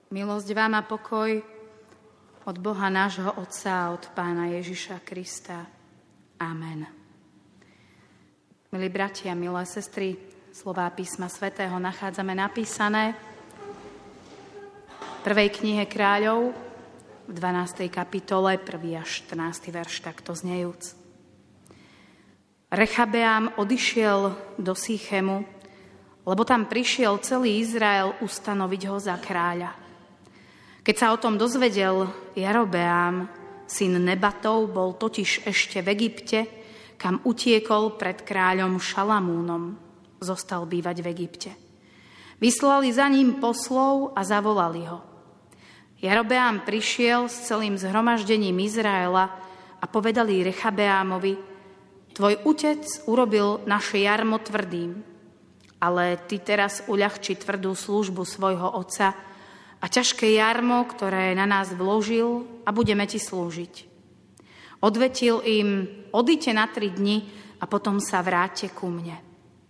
Milosť vám a pokoj od Boha nášho Otca a od Pána Ježiša Krista. Amen. Milí bratia, milé sestry, slová písma svätého nachádzame napísané v prvej knihe Kráľov v 12. kapitole 1. až 14. verš takto znejúc. Rechabeám odišiel do Sychemu, lebo tam prišiel celý Izrael ustanoviť ho za kráľa. Keď sa o tom dozvedel Jerobeám, syn Nebatov, bol totiž ešte v Egypte, kam utiekol pred kráľom Šalamúnom. Zostal bývať v Egypte. Vyslali za ním poslov a zavolali ho. Jerobeám prišiel s celým zhromaždením Izraela a povedali Rechabeámovi: Tvoj otec urobil naše jarmo tvrdým, ale ty teraz uľahči tvrdú službu svojho otca a ťažké jarmo, ktoré na nás vložil, a budeme ti slúžiť. Odvetil im: Odíďte na 3 dni a potom sa vráťte ku mne.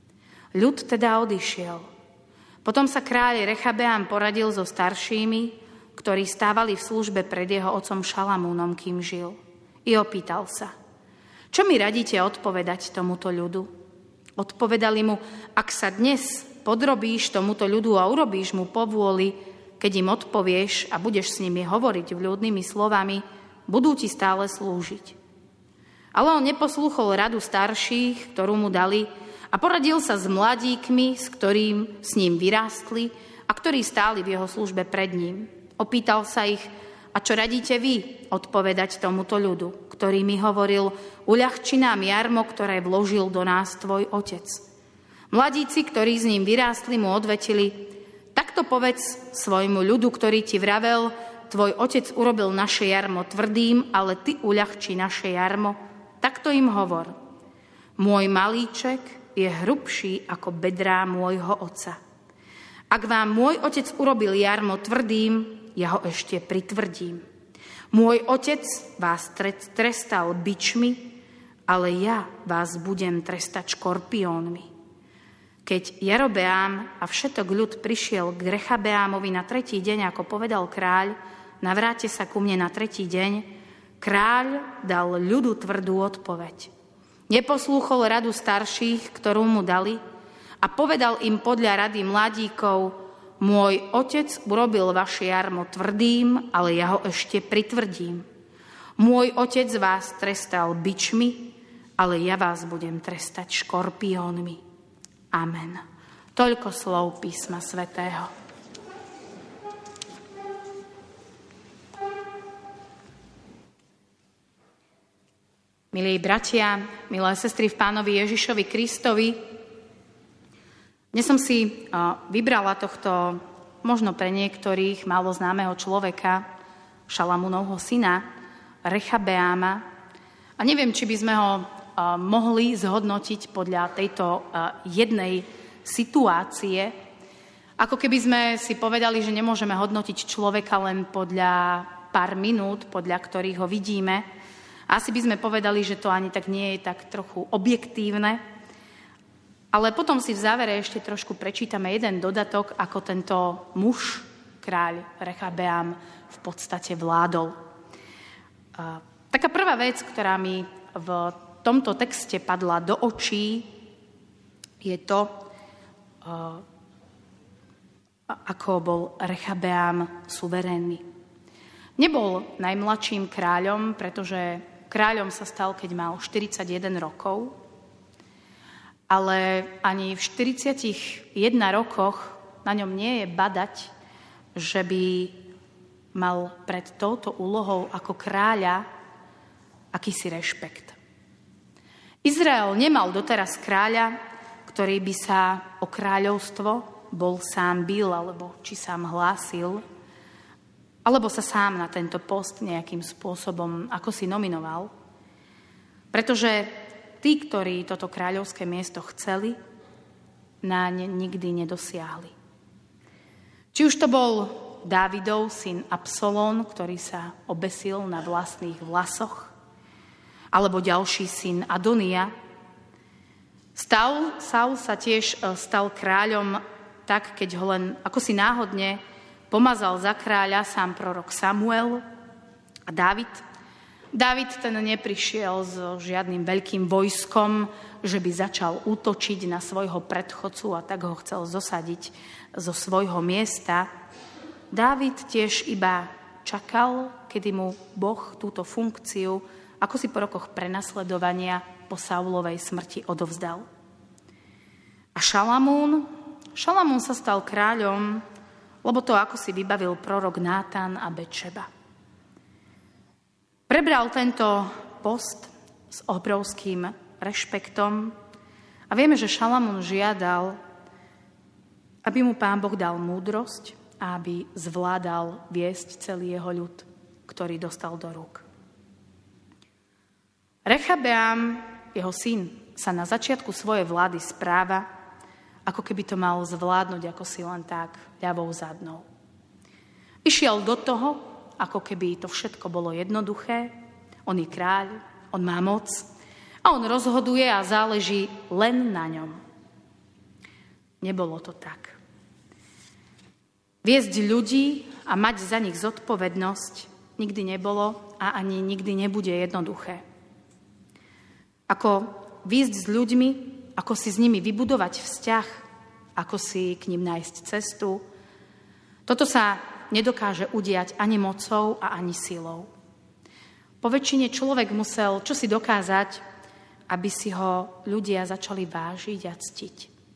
Ľud teda odišiel. Potom sa kráľ Rechabeám poradil so staršími, ktorí stávali v službe pred jeho otcom Šalamúnom, kým žil. I opýtal sa: Čo mi radíte odpovedať tomuto ľudu? Odpovedali mu: Ak sa dnes podrobíš tomuto ľudu a urobíš mu povôli, keď im odpovieš a budeš s nimi hovoriť vľúdnymi slovami, budú ti stále slúžiť. Ale on neposlúchol radu starších, ktorú mu dali, a poradil sa s mladíkmi, s ním vyrástli a ktorí stáli v jeho službe pred ním. Opýtal sa ich: A čo radíte vy odpovedať tomuto ľudu, ktorý mi hovoril: Uľahči nám jarmo, ktoré vložil do nás tvoj otec. Mladíci, ktorí s ním vyrástli, mu odvetili: Takto povedz svojmu ľudu, ktorý ti vravel: Tvoj otec urobil naše jarmo tvrdým, ale ty uľahči naše jarmo. Takto im hovor: Môj malíček je hrubší ako bedrá môjho otca. Ak vám môj otec urobil jarmo tvrdým, ja ho ešte pritvrdím. Môj otec vás trestal bičmi, ale ja vás budem trestať škorpiónmi. Keď Jerobeám a všetok ľud prišiel k Rechabeámovi na 3. deň, ako povedal kráľ: Navráťte sa ku mne na 3. deň, kráľ dal ľudu tvrdú odpoveď. Neposlúchol radu starších, ktorú mu dali, a povedal im podľa rady mladíkov: Môj otec urobil vaše jarmo tvrdým, ale ja ho ešte pritvrdím. Môj otec vás trestal bičmi, ale ja vás budem trestať škorpiónmi. Amen. Toľko slov písma svätého. Milí bratia, milé sestry v Pánovi Ježišovi Kristovi, dnes som si vybrala tohto možno pre niektorých málo známeho človeka, Šalamúnovho syna, Rechabeáma. A neviem, či by sme ho mohli zhodnotiť podľa tejto jednej situácie. Ako keby sme si povedali, že nemôžeme hodnotiť človeka len podľa pár minút, podľa ktorých ho vidíme. Asi by sme povedali, že to ani tak nie je tak trochu objektívne. Ale potom si v závere ešte trošku prečítame jeden dodatok, ako tento muž, kráľ Rechabeám, v podstate vládol. Taká prvá vec, ktorá mi v tomto texte padla do očí, je to, ako bol Rechabeám suverénny. Nebol najmladším kráľom, pretože kráľom sa stal, keď mal 41 rokov, ale ani v 41 rokoch na ňom nie je badať, že by mal pred touto úlohou ako kráľa akýsi rešpekt. Izrael nemal doteraz kráľa, ktorý by sa o kráľovstvo bol sám bil, alebo či sám hlásil, alebo sa sám na tento post nejakým spôsobom ako si nominoval. Pretože tí, ktorí toto kráľovské miesto chceli, naň nikdy nedosiahli. Či už to bol Dávidov syn Absalón, ktorý sa obesil na vlastných vlasoch, alebo ďalší syn Adonia. Saul sa tiež stal kráľom tak, keď ho len ako si náhodne pomazal za kráľa sám prorok Samuel a Dávid. Dávid ten neprišiel so žiadnym veľkým vojskom, že by začal útočiť na svojho predchodcu a tak ho chcel zosadiť zo svojho miesta. Dávid tiež iba čakal, kedy mu Boh túto funkciu, ako si po rokoch prenasledovania po Saulovej smrti odovzdal. A Šalamún sa stal kráľom, lebo to ako si vybavil prorok Nátan a Betšeba. Prebral tento post s obrovským rešpektom a vieme, že Šalamún žiadal, aby mu Pán Boh dal múdrosť a aby zvládal viesť celý jeho ľud, ktorý dostal do rúk. Rechabeám, jeho syn, sa na začiatku svojej vlády správa, ako keby to mal zvládnuť ako si len tak ľavou zadnou. Išiel do toho, ako keby to všetko bolo jednoduché. On je kráľ, on má moc a on rozhoduje a záleží len na ňom. Nebolo to tak. Viesť ľudí a mať za nich zodpovednosť nikdy nebolo a ani nikdy nebude jednoduché. Ako výjsť s ľuďmi, ako si s nimi vybudovať vzťah, ako si k nim nájsť cestu, toto sa nedokáže udiať ani mocou a ani silou. Po väčšine človek musel čosi dokázať, aby si ho ľudia začali vážiť a ctiť.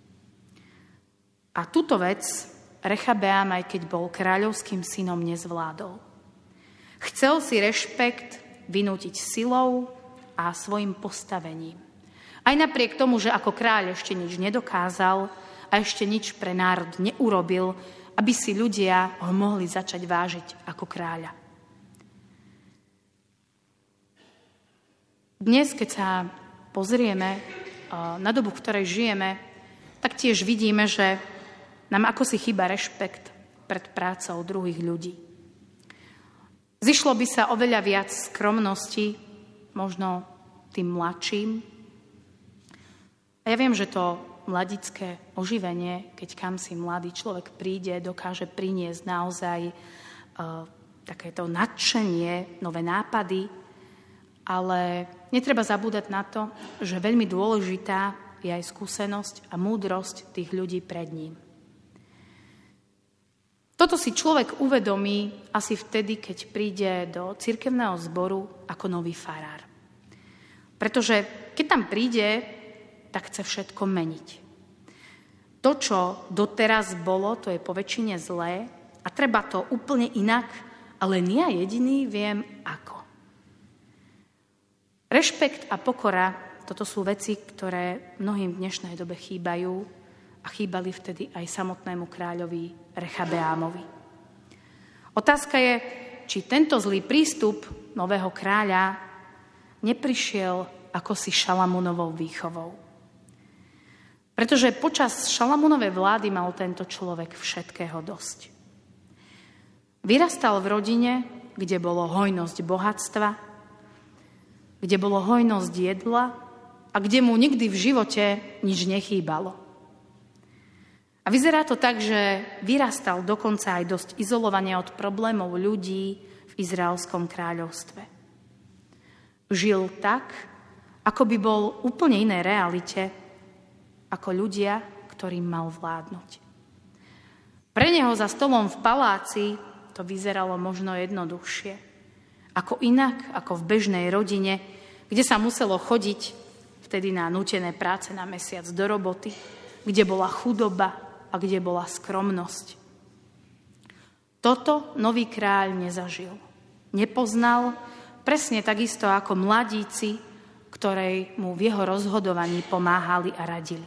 A túto vec Rechabeám, aj keď bol kráľovským synom, nezvládol. Chcel si rešpekt vynútiť silou a svojim postavením. Aj napriek tomu, že ako kráľ ešte nič nedokázal a ešte nič pre národ neurobil, aby si ľudia ho mohli začať vážiť ako kráľa. Dnes, keď sa pozrieme na dobu, v ktorej žijeme, tak tiež vidíme, že nám ako si chýba rešpekt pred prácou druhých ľudí. Zišlo by sa oveľa viac skromnosti, možno tým mladším. A ja viem, že to mladické oživenie, keď kam si mladý človek príde, dokáže priniesť naozaj takéto nadšenie, nové nápady, ale netreba zabúdať na to, že veľmi dôležitá je aj skúsenosť a múdrosť tých ľudí pred ním. Toto si človek uvedomí asi vtedy, keď príde do cirkevného zboru ako nový farár. Pretože keď tam príde, tak chce všetko meniť. To, čo doteraz bolo, to je poväčšine zlé a treba to úplne inak, ale ja jediný viem ako. Rešpekt a pokora, toto sú veci, ktoré mnohým v dnešnej dobe chýbajú a chýbali vtedy aj samotnému kráľovi Rechabeámovi. Otázka je, či tento zlý prístup nového kráľa neprišiel ako si Šalamúnovou výchovou. Pretože počas Šalamúnovej vlády mal tento človek všetkého dosť. Vyrastal v rodine, kde bolo hojnosť bohatstva, kde bolo hojnosť jedla a kde mu nikdy v živote nič nechýbalo. A vyzerá to tak, že vyrastal dokonca aj dosť izolovane od problémov ľudí v Izraelskom kráľovstve. Žil tak, ako by bol úplne inej realite, ako ľudia, ktorým mal vládnuť. Pre neho za stolom v paláci to vyzeralo možno jednoduchšie. Ako inak, ako v bežnej rodine, kde sa muselo chodiť vtedy na nútené práce na mesiac do roboty, kde bola chudoba a kde bola skromnosť. Toto nový kráľ nezažil. Nepoznal, presne takisto ako mladíci, ktorej mu v jeho rozhodovaní pomáhali a radili.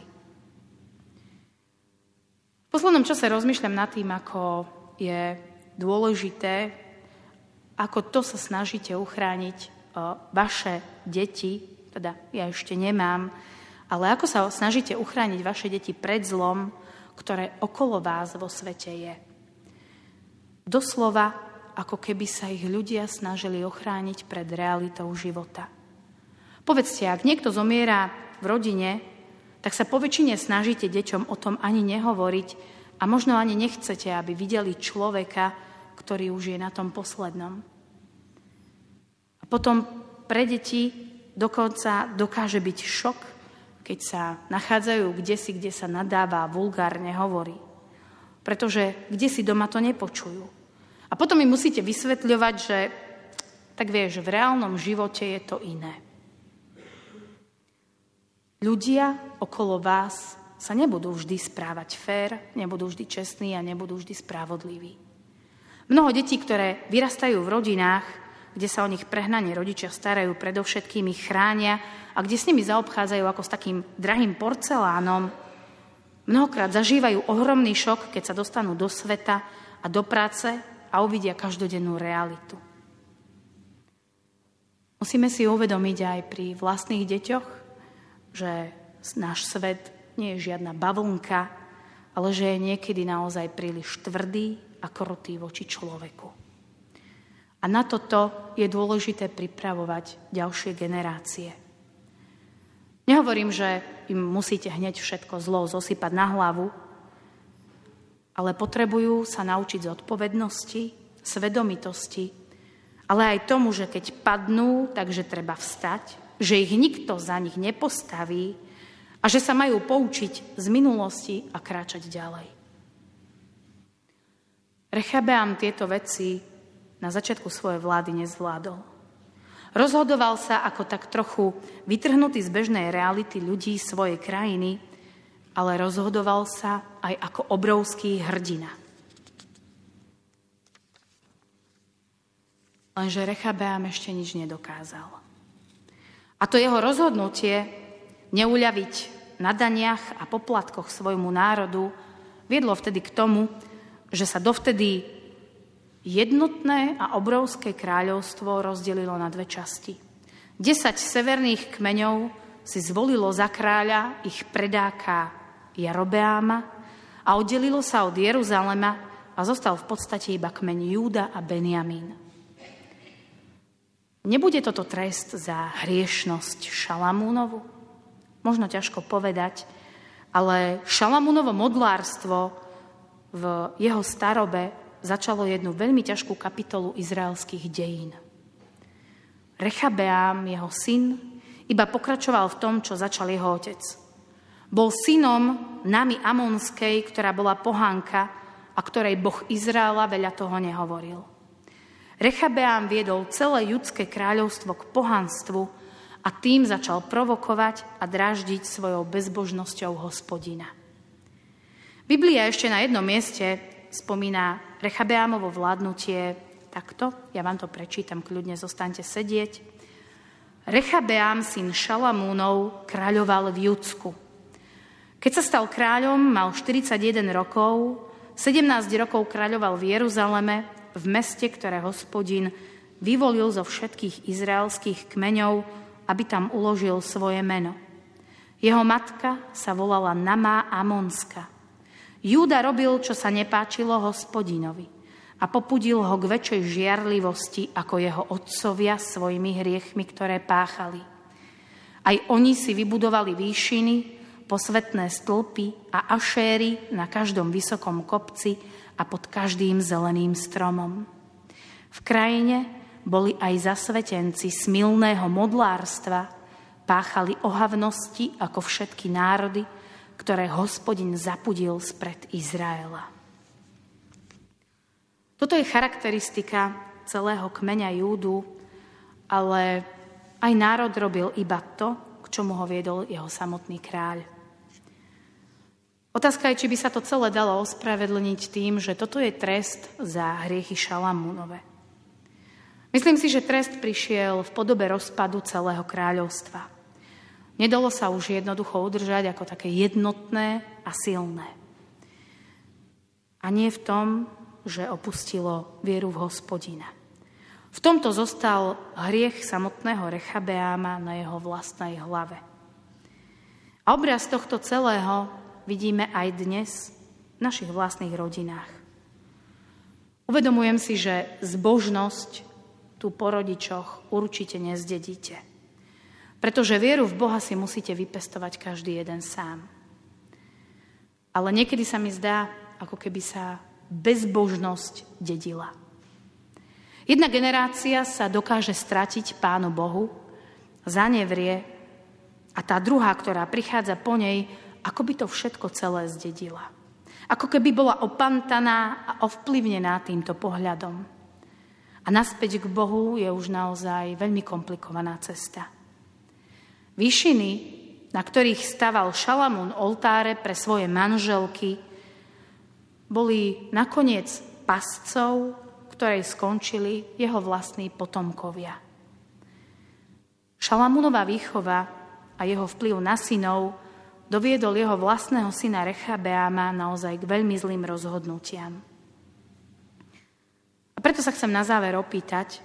V poslednom čase rozmýšľam nad tým, ako je dôležité, ako to sa snažíte uchrániť vaše deti, teda ja ešte nemám, ale ako sa snažíte uchrániť vaše deti pred zlom, ktoré okolo vás vo svete je. Doslova, ako keby sa ich ľudia snažili ochrániť pred realitou života. Povedzte, ak niekto zomiera v rodine, tak sa poväčšine snažíte deťom o tom ani nehovoriť, a možno ani nechcete, aby videli človeka, ktorý už je na tom poslednom. A potom pre deti dokonca dokáže byť šok, keď sa nachádzajú kdesi, kde sa nadáva a vulgárne hovorí. Pretože kdesi doma to nepočujú. A potom im musíte vysvetľovať, že tak vieš, v reálnom živote je to iné. Ľudia okolo vás sa nebudú vždy správať fér, nebudú vždy čestní a nebudú vždy spravodliví. Mnoho detí, ktoré vyrastajú v rodinách, kde sa o nich prehnane rodičia starajú, predovšetkým ich chránia a kde s nimi zaobchádzajú ako s takým drahým porcelánom, mnohokrát zažívajú ohromný šok, keď sa dostanú do sveta a do práce a uvidia každodennú realitu. Musíme si uvedomiť aj pri vlastných deťoch, že náš svet nie je žiadna bavlnka, ale že je niekedy naozaj príliš tvrdý a krutý voči človeku. A na toto je dôležité pripravovať ďalšie generácie. Nehovorím, že im musíte hneď všetko zlo zosypať na hlavu, ale potrebujú sa naučiť zodpovednosti, svedomitosti, ale aj tomu, že keď padnú, takže treba vstať, že ich nikto za nich nepostaví a že sa majú poučiť z minulosti a kráčať ďalej. Rechabeam tieto veci na začiatku svojej vlády nezvládol. Rozhodoval sa ako tak trochu vytrhnutý z bežnej reality ľudí svojej krajiny, ale rozhodoval sa aj ako obrovský hrdina. Lenže Rechabeam ešte nič nedokázal. A to jeho rozhodnutie neuľaviť na daniach a poplatkoch svojmu národu viedlo vtedy k tomu, že sa dovtedy jednotné a obrovské kráľovstvo rozdelilo na dve časti. 10 severných kmeňov si zvolilo za kráľa ich predáka Jarobeáma a oddelilo sa od Jeruzalema a zostal v podstate iba kmeň Júda a Benjamín. Nebude toto trest za hriešnosť Šalamúnovu? Možno ťažko povedať, ale Šalamúnovo modlárstvo v jeho starobe začalo jednu veľmi ťažkú kapitolu izraelských dejín. Rechabeám, jeho syn, iba pokračoval v tom, čo začal jeho otec. Bol synom Nami Amonskej, ktorá bola pohánka a ktorej Boh Izraela veľa toho nehovoril. Rechabeám viedol celé judské kráľovstvo k pohanstvu a tým začal provokovať a dráždiť svojou bezbožnosťou Hospodina. Biblia ešte na jednom mieste spomína Rechabeámovo vládnutie takto, ja vám to prečítam, kľudne zostaňte sedieť. Rechabeám, syn Šalamúnov, kráľoval v Judsku. Keď sa stal kráľom, mal 41 rokov, 17 rokov kráľoval v Jeruzaleme, v meste, ktoré Hospodin vyvolil zo všetkých izraelských kmeňov, aby tam uložil svoje meno. Jeho matka sa volala Namá Amonska. Júda robil, čo sa nepáčilo Hospodinovi a popudil ho k väčšej žiarlivosti ako jeho otcovia svojimi hriechmi, ktoré páchali. Aj oni si vybudovali výšiny, posvetné stĺpy a ašéry na každom vysokom kopci a pod každým zeleným stromom. V krajine boli aj zasvetenci smilného modlárstva, páchali ohavnosti ako všetky národy, ktoré Hospodin zapudil spred Izraela. Toto je charakteristika celého kmeňa Júdu, ale aj národ robil iba to, k čomu ho viedol jeho samotný kráľ. Otázka je, či by sa to celé dalo ospravedlniť tým, že toto je trest za hriechy Šalamúnove. Myslím si, že trest prišiel v podobe rozpadu celého kráľovstva. Nedalo sa už jednoducho udržať ako také jednotné a silné. A nie v tom, že opustilo vieru v Hospodina. V tomto zostal hriech samotného Rechabeáma na jeho vlastnej hlave. A obraz tohto celého vidíme aj dnes v našich vlastných rodinách. Uvedomujem si, že zbožnosť tu po rodičoch určite nezdedíte. Pretože vieru v Boha si musíte vypestovať každý jeden sám. Ale niekedy sa mi zdá, ako keby sa bezbožnosť dedila. Jedna generácia sa dokáže stratiť Pánu Bohu, zanevrie a tá druhá, ktorá prichádza po nej, ako by to všetko celé zdedila. Ako keby bola opantaná a ovplyvnená týmto pohľadom. A naspäť k Bohu je už naozaj veľmi komplikovaná cesta. Výšiny, na ktorých staval Šalamún oltáre pre svoje manželky, boli nakoniec pascov, ktorej skončili jeho vlastní potomkovia. Šalamúnova výchova a jeho vplyv na synov doviedol jeho vlastného syna Rechabeáma naozaj k veľmi zlým rozhodnutiam. A preto sa chcem na záver opýtať,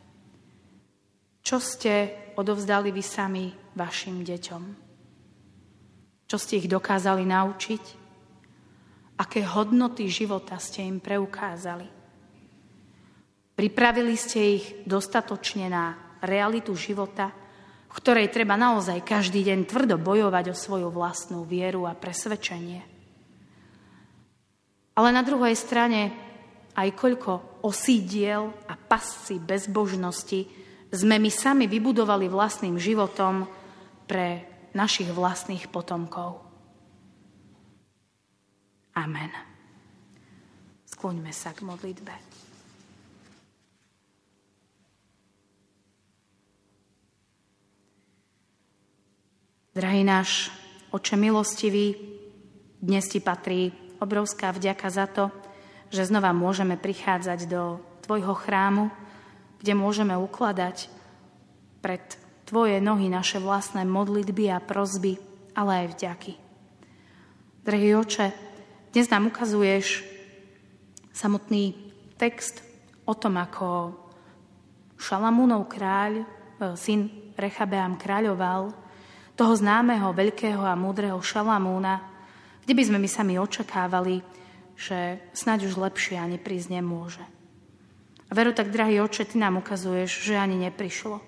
čo ste odovzdali vy sami vašim deťom? Čo ste ich dokázali naučiť? Aké hodnoty života ste im preukázali? Pripravili ste ich dostatočne na realitu života, v ktorej treba naozaj každý deň tvrdo bojovať o svoju vlastnú vieru a presvedčenie. Ale na druhej strane aj koľko osídiel a pasci bezbožnosti sme my sami vybudovali vlastným životom pre našich vlastných potomkov. Amen. Skloňme sa k modlitbe. Drahý náš Oče milostivý, dnes ti patrí obrovská vďaka za to, že znova môžeme prichádzať do tvojho chrámu, kde môžeme ukladať pred tvoje nohy naše vlastné modlitby a prosby, ale aj vďaky. Drahý Oče, dnes nám ukazuješ samotný text o tom, ako Šalamúnov kráľ, syn Rechabeám kráľoval, toho známeho, veľkého a múdreho Šalamúna, kde by sme my sami očakávali, že snáď už lepšie ani prísť nemôže. A veru tak, drahý Oče, ty nám ukazuješ, že ani neprišlo.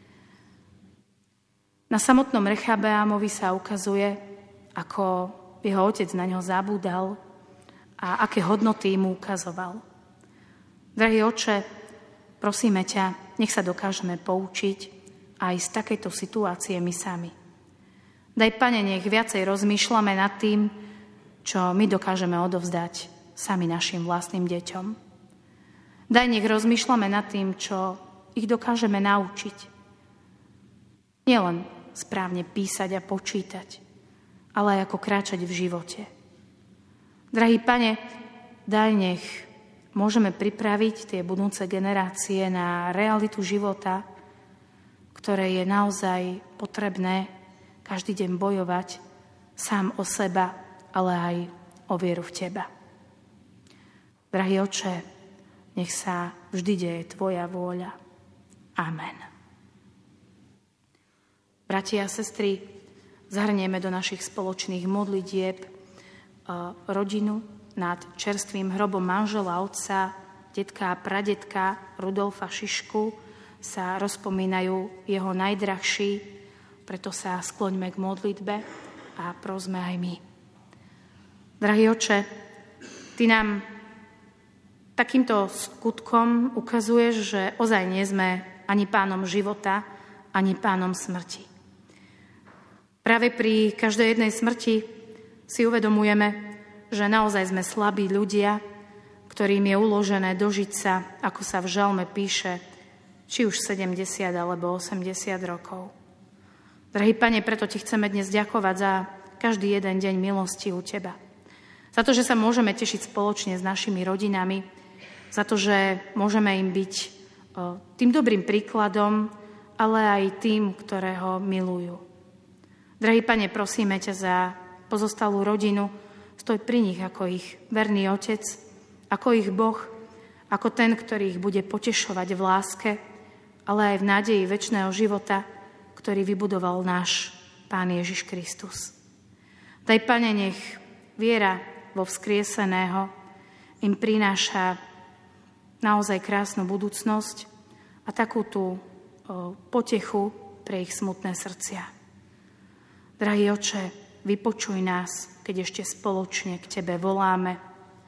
Na samotnom Rechabeámovi sa ukazuje, ako jeho otec na ňo zabúdal a aké hodnoty mu ukazoval. Drahý Oče, prosíme ťa, nech sa dokážeme poučiť aj z takejto situácie my sami. Daj, Pane, nech viacej rozmýšľame nad tým, čo my dokážeme odovzdať sami našim vlastným deťom. Daj, nech rozmýšľame nad tým, čo ich dokážeme naučiť. Nielen správne písať a počítať, ale aj ako kráčať v živote. Drahý Pane, daj, nech môžeme pripraviť tie budúce generácie na realitu života, ktoré je naozaj potrebné každý deň bojovať sám o seba, ale aj o vieru v teba. Drahý Oče, nech sa vždy deje tvoja vôľa. Amen. Bratia a sestry, zahrnieme do našich spoločných modlitieb rodinu nad čerstvým hrobom manžela, otca, detka a pradetka Rudolfa Šišku sa rozpomínajú jeho najdrahší. Preto sa skloňme k modlitbe a prosme aj my. Drahý Oče, ty nám takýmto skutkom ukazuješ, že ozaj nie sme ani pánom života, ani pánom smrti. Práve pri každej jednej smrti si uvedomujeme, že naozaj sme slabí ľudia, ktorým je uložené dožiť sa, ako sa v žalme píše, či už 70 alebo 80 rokov. Drahý Pane, preto ti chceme dnes ďakovať za každý jeden deň milosti u teba. Za to, že sa môžeme tešiť spoločne s našimi rodinami, za to, že môžeme im byť tým dobrým príkladom, ale aj tým, ktorého milujú. Drahý Pane, prosíme ťa za pozostalú rodinu, stoj pri nich ako ich verný otec, ako ich Boh, ako ten, ktorý ich bude potešovať v láske, ale aj v nádeji večného života, ktorý vybudoval náš Pán Ježiš Kristus. Daj, Pane, nech viera vo vzkrieseného im prináša naozaj krásnu budúcnosť a takú tú potechu pre ich smutné srdcia. Drahý Oče, vypočuj nás, keď ešte spoločne k Tebe voláme.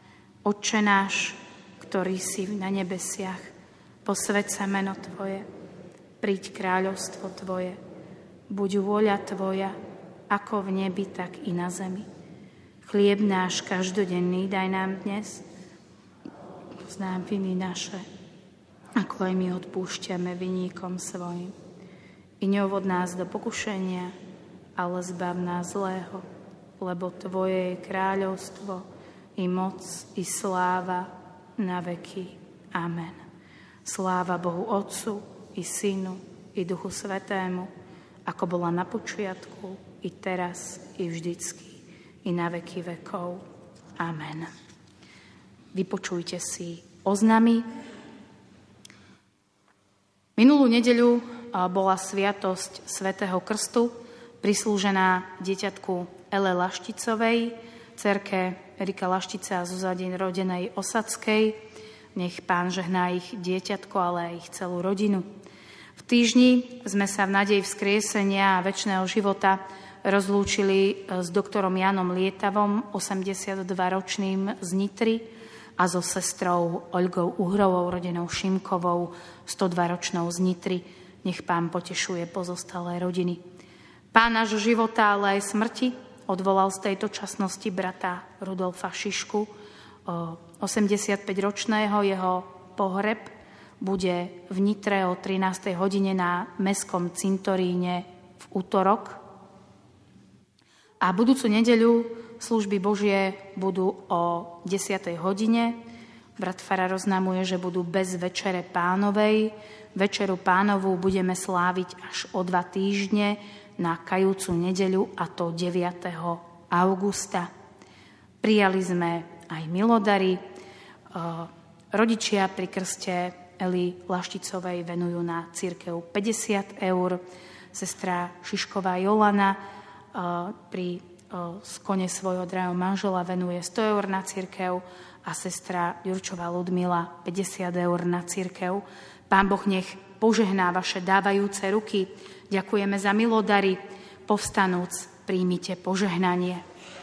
Otče náš, ktorý si na nebesiach, posväť sa meno Tvoje, príď kráľovstvo Tvoje, buď vôľa Tvoja, ako v nebi, tak i na zemi. Chlieb náš každodenný daj nám dnes, poznám viny naše, ako aj my odpúšťame viníkom svojim. I neuvod nás do pokušenia, ale zbav nás zlého, lebo Tvoje je kráľovstvo, i moc, i sláva na veky. Amen. Sláva Bohu Otcu, i Synu, i Duchu Svätému, ako bola na počiatku, i teraz, i vždycky, i na veky vekov. Amen. Vypočujte si oznamy. Minulú nedeľu bola sviatosť Svätého Krstu, prislúžená dieťatku Ele Lašticovej, dcerke Erika Laštice a Zuzane rodenej Osadskej. Nech Pán žehná ich dieťatko, ale aj ich celú rodinu. V týždni sme sa v nádeji vzkriesenia a večného života rozlúčili s doktorom Jánom Lietavom, 82-ročným z Nitry, a so sestrou Oľgou Uhrovou, rodenou Šimkovou, 102-ročnou z Nitry. Nech Pán potešuje pozostalé rodiny. Pán nášho života, ale aj smrti, odvolal z tejto časnosti brata Rudolfa Šišku, 85-ročného. Jeho pohreb bude v Nitre o 13. hodine na mestskom cintoríne v útorok. A budúcu nedeľu služby Božie budú o 10. hodine. Brat farár oznamuje, že budú bez Večere Pánovej. Večeru Pánovu budeme sláviť až o 2 týždne na kajúcu nedeľu, a to 9. augusta. Prijali sme aj milodary. Rodičia pri krste Eli Lašticovej venujú na cirkev 50 eur. Sestra Šišková Jolana pri skone svojho drahého manžela venuje 100 eur na cirkev a sestra Ďurčová Ludmila 50 eur na cirkev. Pán Boh nech požehná vaše dávajúce ruky. Ďakujeme za milodary. Povstanúc, príjmite požehnanie.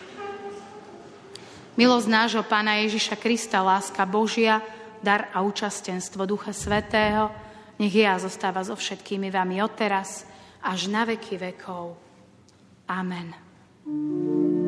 Milosť nášho Pána Ježiša Krista, láska Božia, dar a účastenstvo Ducha Svätého, nech je a zostáva so všetkými vami odteraz až na veky vekov. Amen.